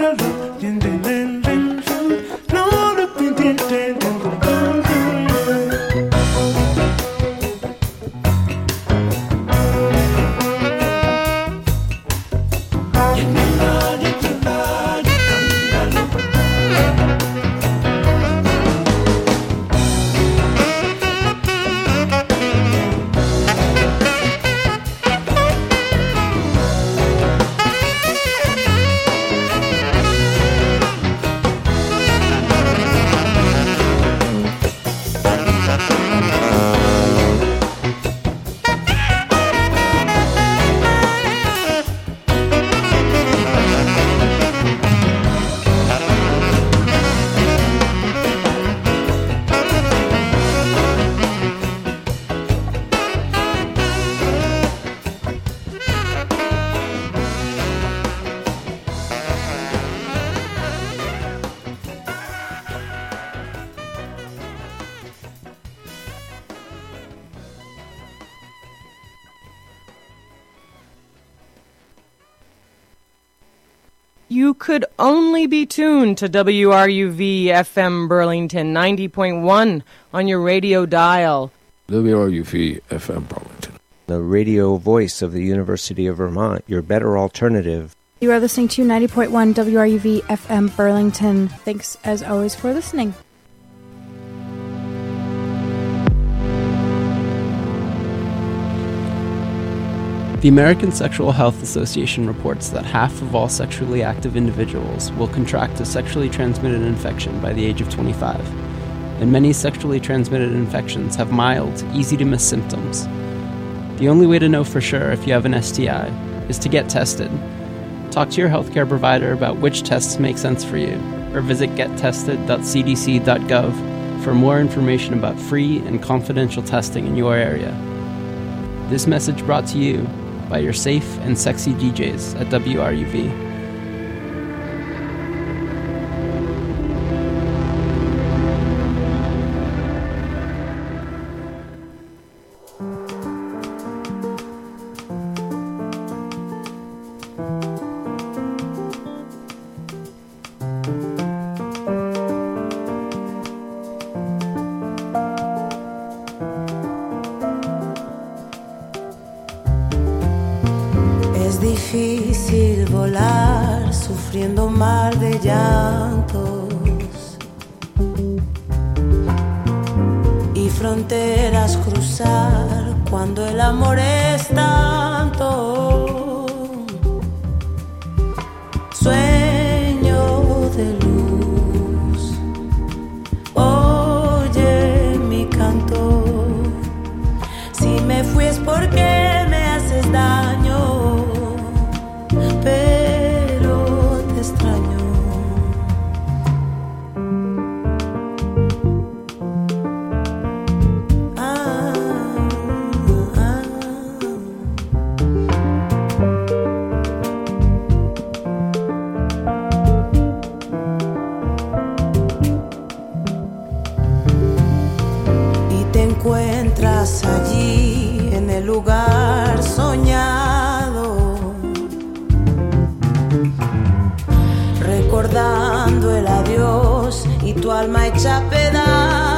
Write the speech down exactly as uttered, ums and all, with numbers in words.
You could only be tuned to W R U V F M Burlington ninety point one on your radio dial. W R U V F M Burlington, the radio voice of the University of Vermont, your better alternative. You are listening to ninety point one W R U V F M Burlington. Thanks as always for listening. The American Sexual Health Association reports that half of all sexually active individuals will contract a sexually transmitted infection by the age of twenty-five, and many sexually transmitted infections have mild, easy-to-miss symptoms. The only way to know for sure if you have an S T I is to get tested. Talk to your healthcare provider about which tests make sense for you, or visit get tested dot c d c dot gov for more information about free and confidential testing in your area. This message brought to you by your safe and sexy D Js at W R U V. Difícil volar sufriendo un mar de llantos y fronteras cruzar cuando el amor es tanto. Sueño de luz, oye mi canto. Si me fui es porque me haces daño, pero te extraño. Ah, ah. Y te encuentras allí en el lugar soñado, recordando el adiós y tu alma hecha pedazos.